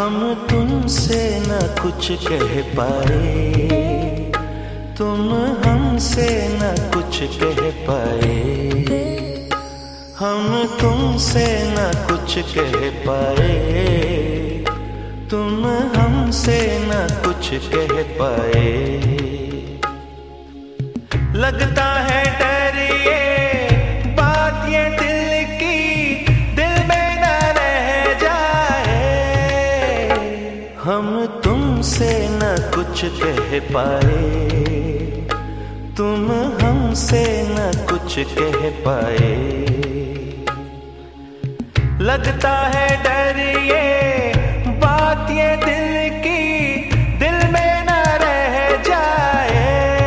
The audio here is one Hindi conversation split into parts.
हम तुमसे न कुछ कह पाए, तुम हमसे न कुछ कह पाए। हम तुमसे न कुछ कह पाए, तुम हमसे न कुछ कह पाए। लगता है डर ये बात ये दिल की, दिल में न रह जाए। हम तुमसे न कुछ कह पाए, तुम हमसे न कुछ कह पाए। लगता है डर ये बात ये दिल की, दिल में न रह जाए।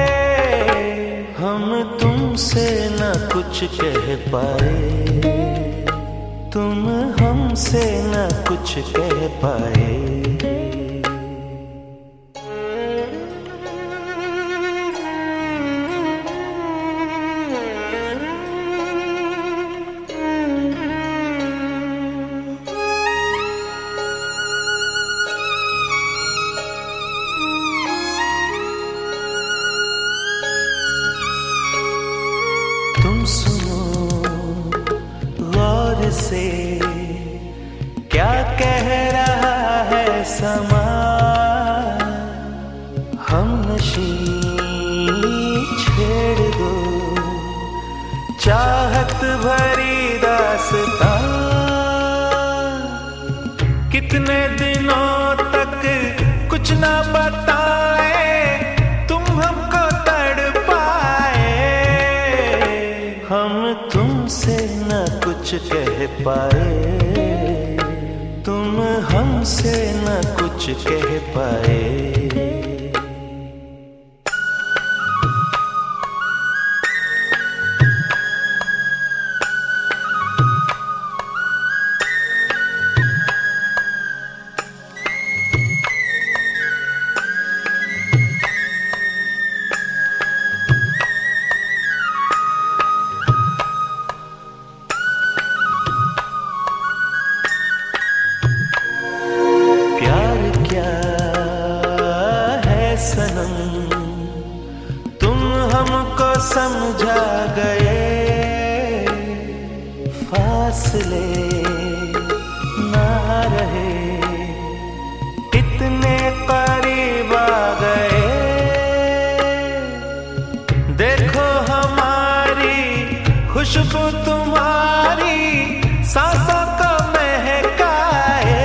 हम तुमसे न कुछ कह पाए, तुम हमसे न कुछ कह पाए। तुम सुनो गौर से, क्या कह रहा है समा। हम नशी छेड़ दो चाहत भरी दास्तां। कितने दिनों तक कुछ ना बताए, तुम हमको तड़पाए। हम तुमसे न कुछ कह पाए, तुम हमसे न कुछ कह पाए। सनम तुम हमको समझा गए, फासले ना रहे, इतने करीब आ गए। देखो हमारी खुशबू तुम्हारी सांसों को महकाए।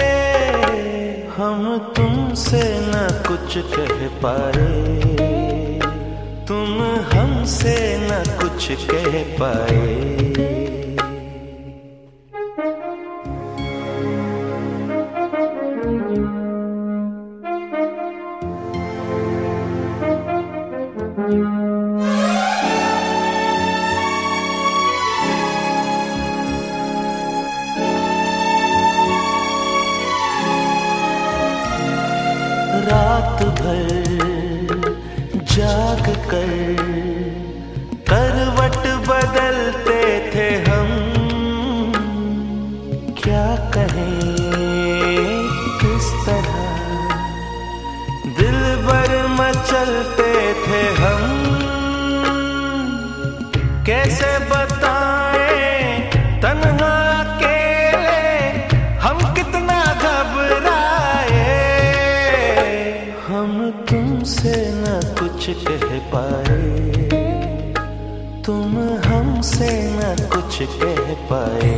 हम तुमसे न कुछ कह पाए, तुम हमसे न कुछ कह पाए। रात भर जाग कर करवट बदलते थे हम। क्या कहें किस तरह दिल भर मचलते थे हम। कैसे बताएं तन्हा अकेले हम कितना घबराए। हम तुमसे न कुछ कह पाए, तुम हमसे न कुछ कह पाए।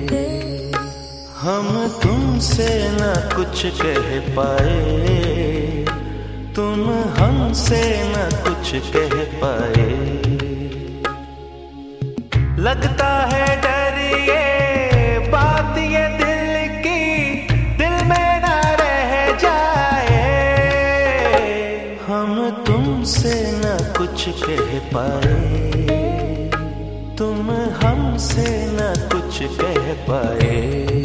हम तुमसे न कुछ कह पाए, तुम हमसे न कुछ कह पाए। लगता है डर ये बात ये दिल की, दिल में न रह जाए। हम तुमसे न कुछ कह पाए, तुम हमसे न कुछ कह पाए।